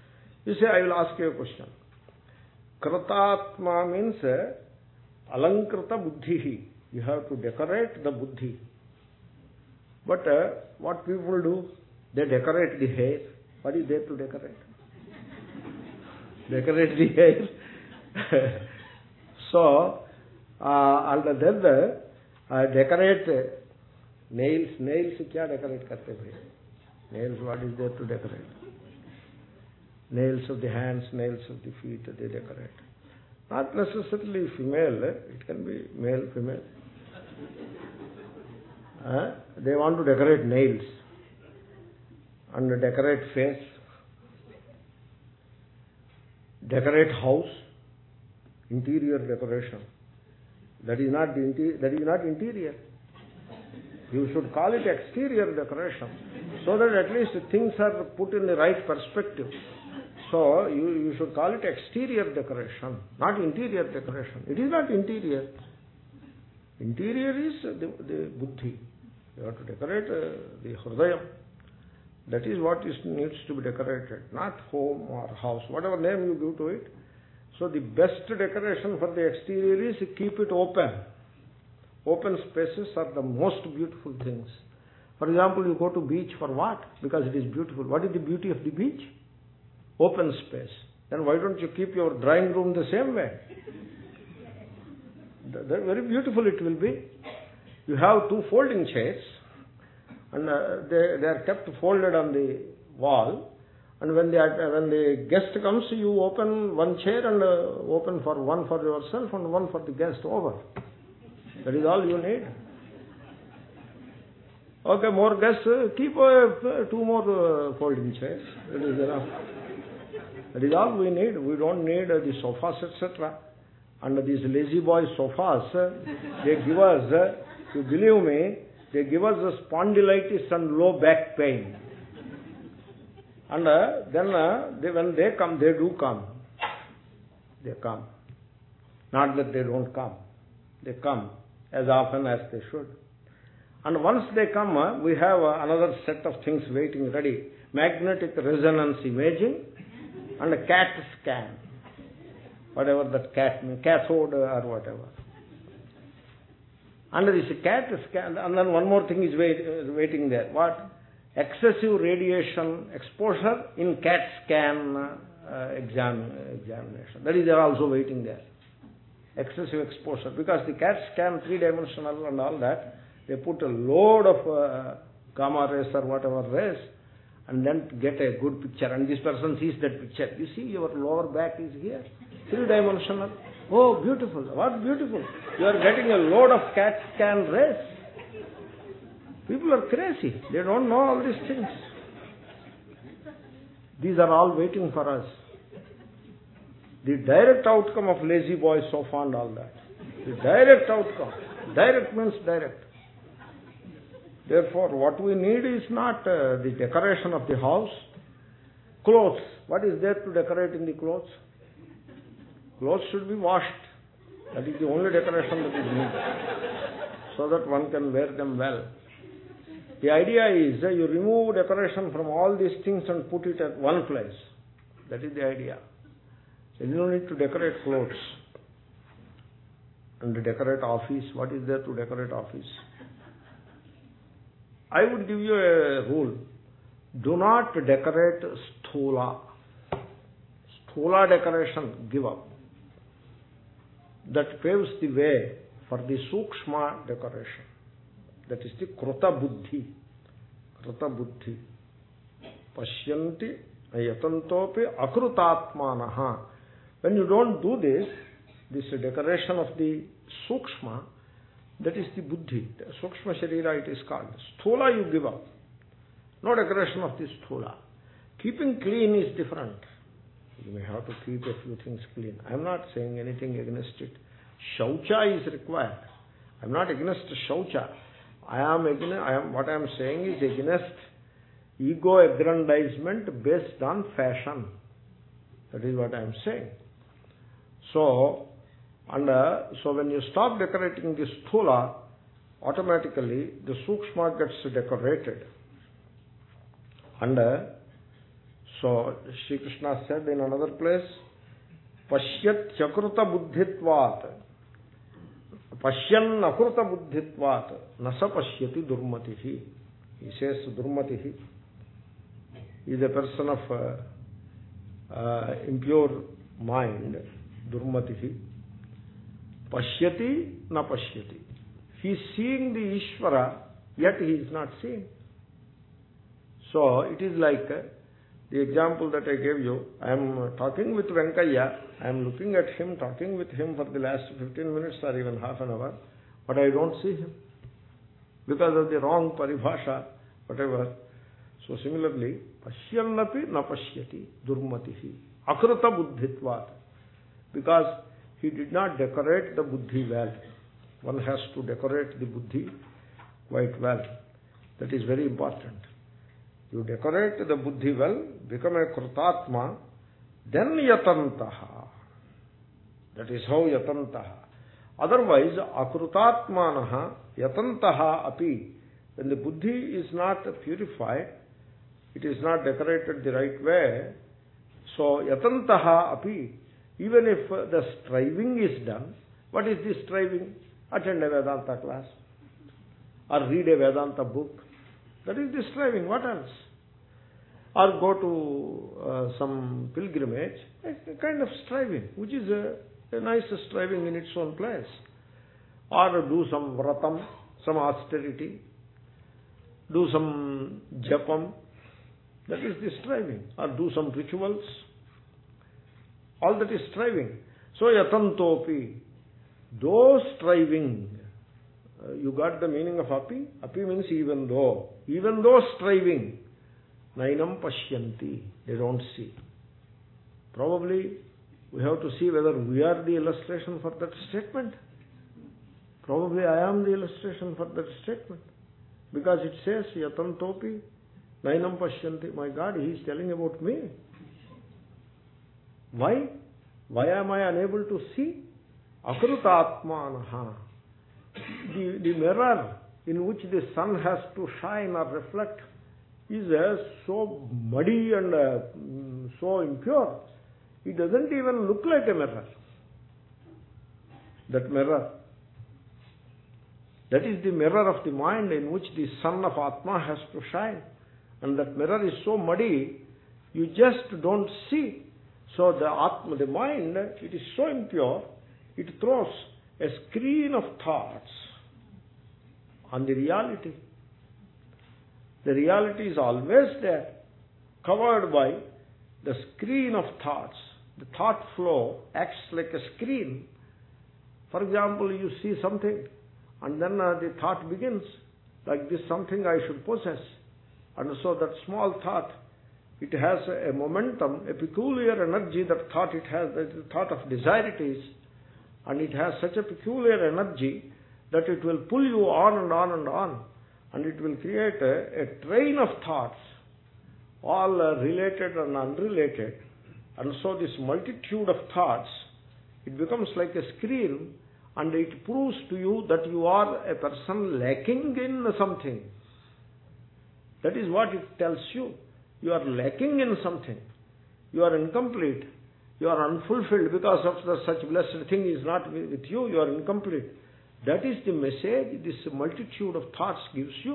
You say, I will ask you a question. Kratatma means uh, alankrita buddhihi. You have to decorate the buddhi. But uh, what people do, they decorate the hair. What is there to decorate? Decorate the hair. So, uh, and then the, uh, decorate uh, nails. Nails, kya decorate karte bhai? Nails, what is there to decorate? Nails of the hands, nails of the feet, they decorate. Not necessarily female, it can be male, female. Uh, they want to decorate nails and decorate face, decorate house, interior decoration. That is not the inter that is not interior. You should call it exterior decoration, so that at least things are put in the right perspective. So you, you should call it exterior decoration, not interior decoration. It is not interior. Interior is the, the buddhi. You have to decorate uh, the hridayam. That is what is, needs to be decorated, not home or house, whatever name you give to it. So the best decoration for the exterior is keep it open. Open spaces are the most beautiful things. For example, you go to beach for what? Because it is beautiful. What is the beauty of the beach? Open space. Then why don't you keep your drawing room the same way? Very beautiful it will be. You have two folding chairs, and uh, they, they are kept folded on the wall, and when, they are, when the guest comes, you open one chair and uh, open for one for yourself and one for the guest, over. That is all you need. Okay, more guests, uh, keep uh, two more uh, folding chairs. That is enough. That is all we need. We don't need uh, the sofas, et cetera. And uh, these lazy boy sofas, uh, they give us, uh, you believe me, they give us uh, spondylitis and low back pain. And uh, then uh, they, when they come, they do come. They come. Not that they don't come. They come as often as they should. And once they come, uh, we have uh, another set of things waiting ready. Magnetic resonance imaging and a CAT scan. Whatever that cat means, cathode or whatever. And this CAT scan, and then one more thing is wait, uh, waiting there. What? Excessive radiation exposure in CAT scan uh, exam, examination. That is there also waiting there. Excessive exposure. Because the CAT scan, three-dimensional and all that, they put a load of uh, gamma rays or whatever rays, and then get a good picture. And this person sees that picture. You see, your lower back is here. Three-dimensional. Oh, beautiful. What beautiful. You are getting a load of CAT scan rays. People are crazy. They don't know all these things. These are all waiting for us. The direct outcome of lazy boy sofa and all that. The direct outcome. Direct means direct. Therefore, what we need is not uh, the decoration of the house. Clothes. What is there to decorate in the clothes? Clothes should be washed. That is the only decoration that is needed, so that one can wear them well. The idea is uh, you remove decoration from all these things and put it at one place. That is the idea. You don't need to decorate clothes. And to decorate office. What is there to decorate office? I would give you a rule. Do not decorate sthula. Sthula decoration, give up. That paves the way for the sukshma decoration. That is the kruta buddhi. Kruta buddhi. Pashyanti yatantopi akrutatmanaha. When you don't do this, this decoration of the sukshma, that is the buddhi. The sukshma sharira it is called. Sthula you give up. No decoration of the sthula. Keeping clean is different. You may have to keep a few things clean. I am not saying anything against it. Shaucha is required. I am not against shaucha. I am against, I am, what I am saying is against ego aggrandizement based on fashion. That is what I am saying. So, and uh, so when you stop decorating the sthula, automatically the sukshma gets decorated. And uh, So Sri Krishna said in another place, Pashyat chakruta buddhitvat, Pashyan akruta buddhitvat, Nasa pashyati durmatihi. He says durmatihi is a person of uh, uh, impure mind, durmatihi. Pashyati na pashyati. He is seeing the Ishvara, yet he is not seeing. So it is like uh, the example that I gave you. I am talking with Venkaya, I am looking at him, talking with him for the last fifteen minutes or even half an hour, but I don't see him because of the wrong paribhasha, whatever. So similarly, Pashyannapi na pashyati durmatihi akruta buddhitvat, because he did not decorate the buddhi well. One has to decorate the buddhi quite well. That is very important. You decorate the buddhi well, become a krutatma, then yatantaha. That is how yatantaha. Otherwise, akrutatmanaha yatantaha api. When the buddhi is not purified, it is not decorated the right way, so yatantaha api, even if the striving is done, what is the striving? Attend a Vedanta class or read a Vedanta book. That is the striving. What else? Or go to uh, some pilgrimage, a kind of striving, which is a, a nice striving in its own place. Or do some vratam, some austerity, do some japam. That is the striving. Or do some rituals. All that is striving. So yatantopi, though striving, uh, you got the meaning of api? Api means even though. Even though striving, nainam pashyanti, they don't see. Probably we have to see whether we are the illustration for that statement. Probably I am the illustration for that statement. Because it says, yatantopi, nainam pashyanti. My God, he is telling about me. Why? Why am I unable to see? Akrutatmanaha. The, the mirror in which the sun has to shine or reflect is uh, so muddy and uh, so impure. It doesn't even look like a mirror. That mirror. That is the mirror of the mind in which the sun of Atma has to shine. And that mirror is so muddy, you just don't see. So the Atma, the mind, it is so impure, it throws a screen of thoughts on the reality. The reality is always there, covered by the screen of thoughts. The thought flow acts like a screen. For example, you see something, and then uh, the thought begins, like this something I should possess. And so that small thought, it has a momentum, a peculiar energy that thought it has, the thought of desire it is, and it has such a peculiar energy that it will pull you on and on and on, and it will create a, a train of thoughts, all uh, related and unrelated. And so this multitude of thoughts, it becomes like a screen, and it proves to you that you are a person lacking in something. That is what it tells you. You are lacking in something. You are incomplete. You are unfulfilled because of the such blessed thing is not with you. You are incomplete. That is the message this multitude of thoughts gives you.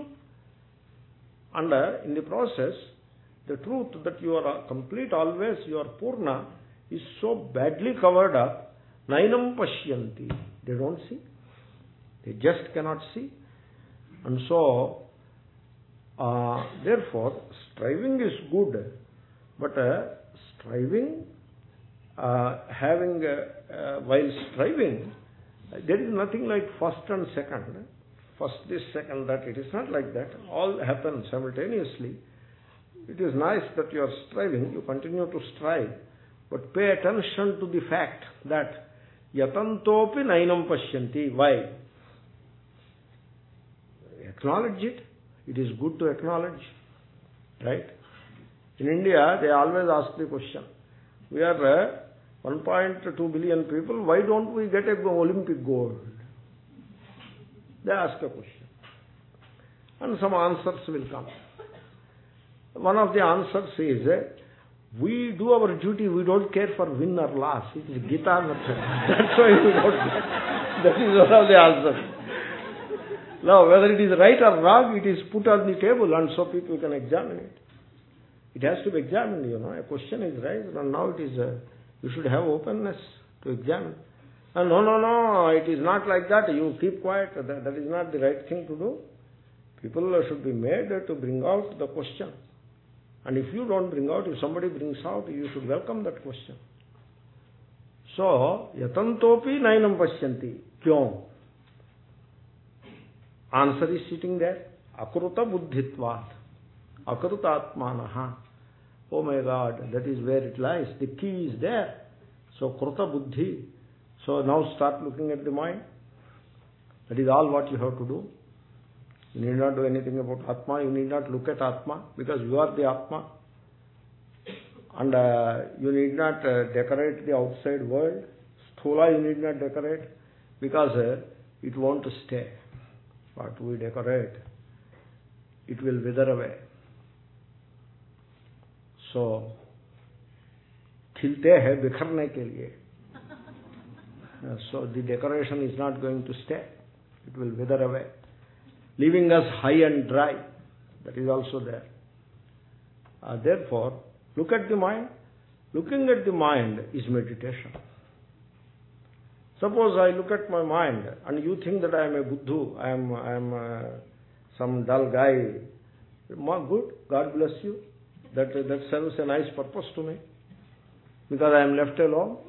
And uh, in the process, the truth that you are complete always, you are Purna, is so badly covered up. Nainam pashyanti. They don't see. They just cannot see. And so, uh, therefore, striving is good. But uh, striving, uh, having, uh, uh, while striving, there is nothing like first and second. First this, second that. It is not like that. All happen simultaneously. It is nice that you are striving. You continue to strive. But pay attention to the fact that yatantopi nainam pashyanti. Why? Acknowledge it. It is good to acknowledge. Right? In India, they always ask the question. We are uh, one point two billion people. Why don't we get an Olympic gold? They ask a question. And some answers will come. One of the answers is, We do our duty, we don't care for win or loss. It is Gita method. That's why we don't care. That is one of the answers. Now, whether it is right or wrong, it is put on the table and so people can examine it. It has to be examined, you know. A question is raised and now it is, uh, you should have openness to examine. And no, no, no, it is not like that. You keep quiet. That, that is not the right thing to do. People should be made to bring out the question. And if you don't bring out, if somebody brings out, you should welcome that question. So, yatantopi nainam pashyanti. Kyon? Answer is sitting there. Akruta buddhitvat. Akruta atmanaha. Oh my God, that is where it lies. The key is there. So, kruta buddhi. So, now start looking at the mind. That is all what you have to do. You need not do anything about Atma. You need not look at Atma because you are the Atma. And uh, you need not uh, decorate the outside world. Sthula you need not decorate because uh, it won't stay. What we decorate, it will wither away. So, खिलते हैं बिखरने के लिए. So the decoration is not going to stay. It will wither away, leaving us high and dry. That is also there. Uh, therefore, look at the mind. Looking at the mind is meditation. Suppose I look at my mind and you think that I am a buddhu, I am, I am uh, some dull guy. Good, God bless you. That, that serves a nice purpose to me because I am left alone.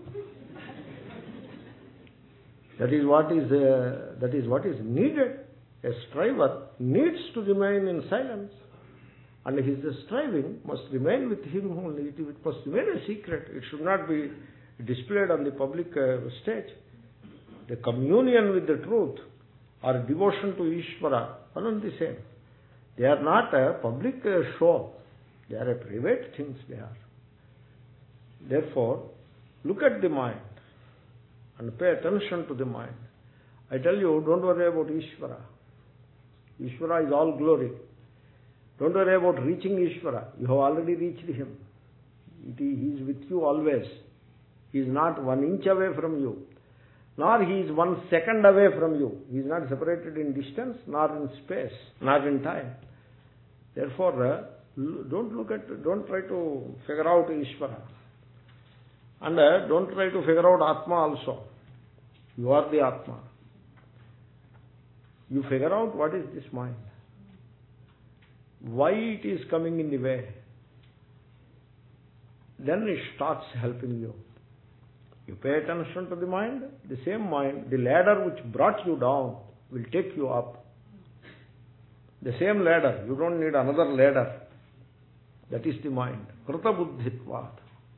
That is what is uh, that is what is needed. A striver needs to remain in silence, and his striving must remain with him only. It must remain a secret. It should not be displayed on the public uh, stage. The communion with the truth or devotion to Ishvara are not the same. They are not a public uh, show. They are a private things. They are. Therefore, look at the mind and pay attention to the mind. I tell you, don't worry about Ishvara. Ishvara is all glory. Don't worry about reaching Ishvara. You have already reached him. He is with you always. He is not one inch away from you, nor he is one second away from you. He is not separated in distance, nor in space, nor in time. Therefore, uh, don't look at, don't try to figure out Ishvara. And uh, don't try to figure out Atma also. You are the Atma. You figure out what is this mind. Why it is coming in the way. Then it starts helping you. You pay attention to the mind, the same mind, the ladder which brought you down will take you up. The same ladder, you don't need another ladder. That is the mind. Krita buddhitvat.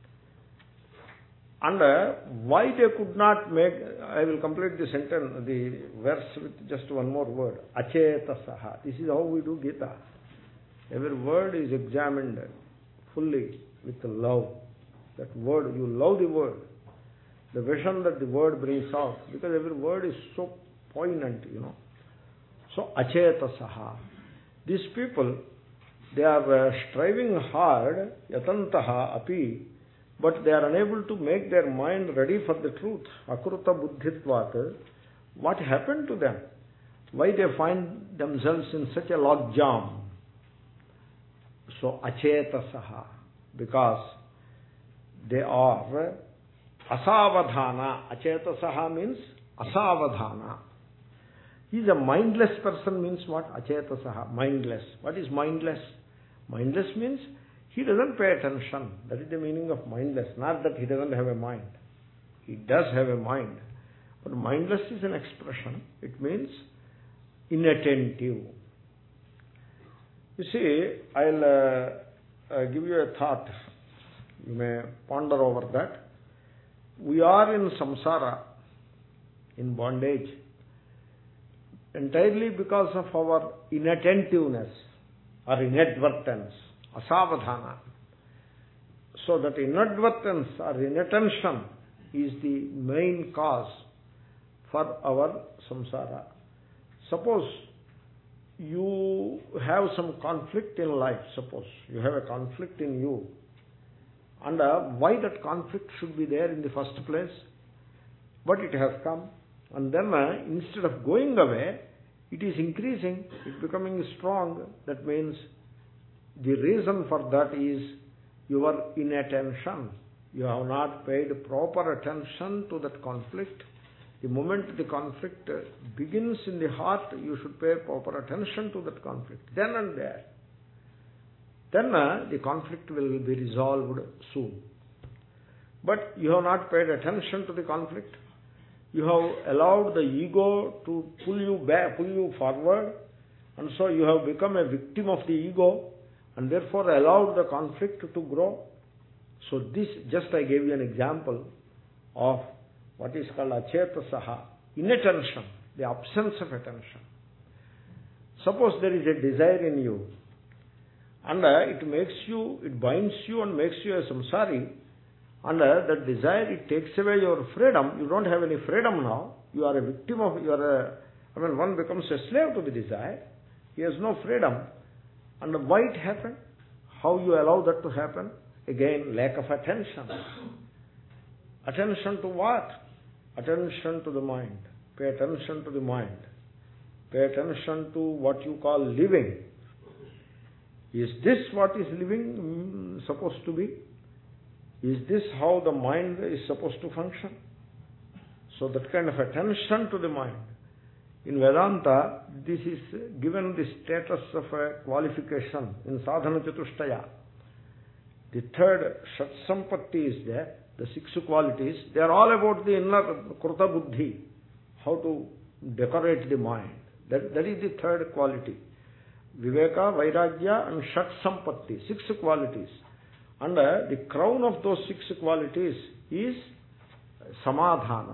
And uh, why they could not make, I will complete the sentence, the verse with just one more word. Achetasaha. This is how we do Gita. Every word is examined fully with love. That word, you love the word. The vision that the word brings out. Because every word is so poignant, you know. So, achetasaha. These people, they are uh, striving hard, yatantaha api, but they are unable to make their mind ready for the truth. Akruta buddhitvat. What happened to them? Why they find themselves in such a log jam? So, achetasaha. Because they are asavadhana. Achetasaha means asavadhana. He is a mindless person means what? Achetasaha. Mindless. What is mindless? Mindless means he doesn't pay attention. That is the meaning of mindless. Not that he doesn't have a mind. He does have a mind. But mindless is an expression. It means inattentive. You see, I'll uh, uh, give you a thought. You may ponder over that. We are in samsara, in bondage, entirely because of our inattentiveness or inadvertence. Asavadhana. So that inadvertence or inattention is the main cause for our samsara. Suppose you have some conflict in life, suppose you have a conflict in you, and uh, why that conflict should be there in the first place. But it has come, and then uh, instead of going away, it is increasing, it becoming strong. That means the reason for that is your inattention. You have not paid proper attention to that conflict. The moment the conflict begins in the heart, you should pay proper attention to that conflict, then and there. Then uh, the conflict will be resolved soon. But you have not paid attention to the conflict. You have allowed the ego to pull you back, pull you forward, and so you have become a victim of the ego, and therefore allowed the conflict to grow. So this, just I gave you an example of what is called achetasaha, inattention, the absence of attention. Suppose there is a desire in you, and uh, it makes you, it binds you and makes you a samsari, and uh, that desire, it takes away your freedom. You don't have any freedom now. You are a victim of, you are a, I mean, one becomes a slave to the desire. He has no freedom. And why it happened? How you allow that to happen? Again, lack of attention. Attention to what? Attention to the mind. Pay attention to the mind. Pay attention to what you call living. Is this what is living mm, supposed to be? Is this how the mind is supposed to function? So that kind of attention to the mind. In Vedanta, this is given the status of a qualification in Sadhana Chatushtaya. The third, Shat Sampatti is there, the six qualities. They are all about the inner Kruta Buddhi, how to decorate the mind. That, that is the third quality. Viveka, Vairagya and Shat Sampatti, six qualities. And uh, the crown of those six qualities is Samadhana.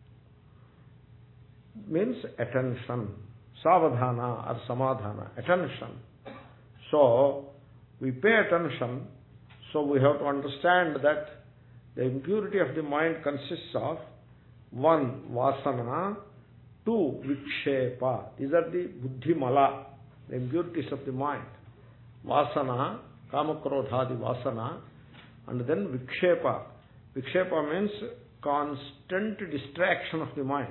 Means attention. Savadhana or Samadhana, attention. So, we pay attention. So we have to understand that the impurity of the mind consists of one, Vasana, two, Vikshepa. These are the Buddhimala, the impurities of the mind. Vasana, Kamakrodhadi Vasana, and then Vikshepa. Vikshepa means constant distraction of the mind.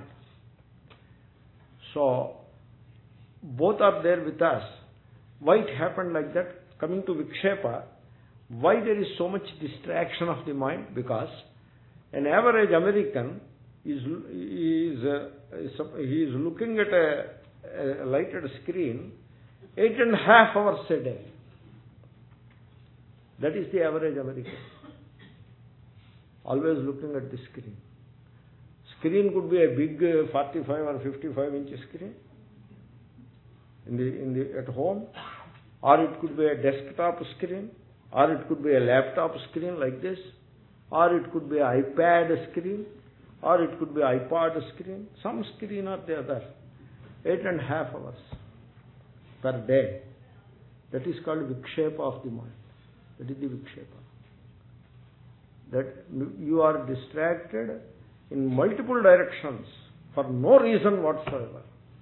So, both are there with us. Why it happened like that? Coming to Vikshepa, why there is so much distraction of the mind? Because an average American is, is, uh, is he is looking at a, a lighted screen eight and a half hours a day. That is the average American. Always looking at the screen. Screen could be a big uh, forty-five or fifty-five inch screen in the, in the, at home, or it could be a desktop screen, or it could be a laptop screen like this, or it could be an iPad screen, or it could be iPod screen. Some screen or the other. Eight and a half hours per day. That is called Vikshepa of the mind. That is the Vikshepa. That you are distracted in multiple directions for no reason whatsoever.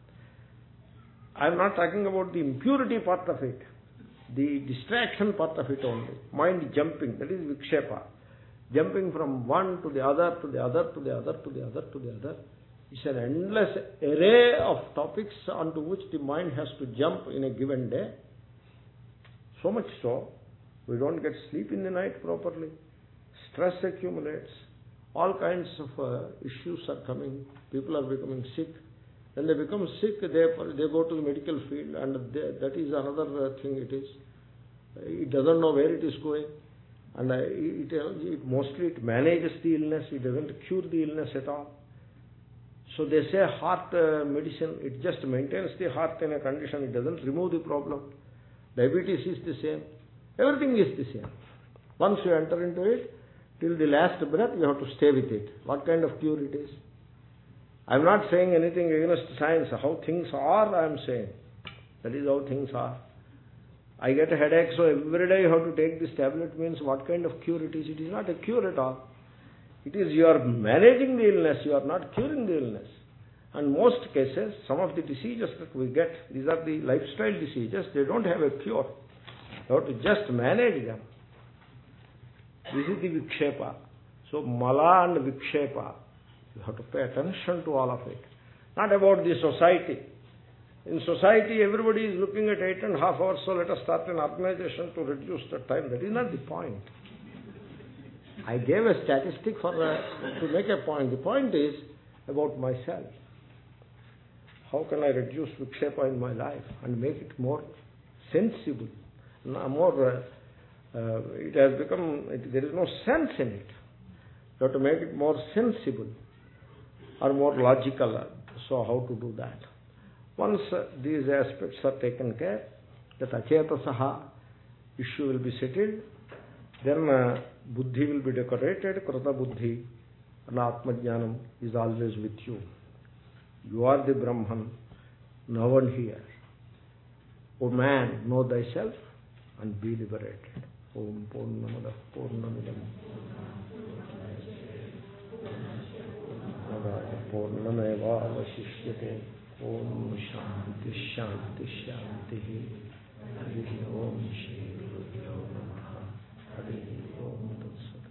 I am not talking about the impurity part of it, the distraction part of it only. Mind jumping, that is Vikshepa. Jumping from one to the other, to the other, to the other, to the other, to the other. It's an endless array of topics onto which the mind has to jump in a given day. So much so, we don't get sleep in the night properly. Stress accumulates. All kinds of uh, issues are coming. People are becoming sick. When they become sick, they, they go to the medical field, and they, that is another uh, thing it is. It doesn't know where it is going. And uh, it, it mostly it manages the illness. It doesn't cure the illness at all. So they say heart uh, medicine, it just maintains the heart in a condition. It doesn't remove the problem. Diabetes is the same. Everything is the same. Once you enter into it, till the last breath, you have to stay with it. What kind of cure it is? I am not saying anything against science. How things are, I am saying. That is how things are. I get a headache, so every day you have to take this tablet means what kind of cure it is? It is not a cure at all. It is you are managing the illness, you are not curing the illness. And most cases, some of the diseases that we get, these are the lifestyle diseases, they don't have a cure. You have to just manage them. This is the vikshepa. So mala and vikshepa, you have to pay attention to all of it. Not about the society. In society, everybody is looking at eight and a half hours, so let us start an organization to reduce the time. That is not the point. I gave a statistic for uh, to make a point. The point is about myself. How can I reduce vikshepa in my life and make it more sensible? More, uh, uh, it has become, it, there is no sense in it. You have to make it more sensible or more logical. So how to do that? Once uh, these aspects are taken care, that achetasaha issue will be settled, then uh, buddhi will be decorated, krata buddhi, and atmajnanam is always with you. You are the Brahman, now and here. O man, know thyself and be liberated. Om Purnamada Purnamidam Purnameva Vashishyate. Om Shanti Shanti Shanti. Hari Om Shri Guru Namaha. Hari Om Tatsat.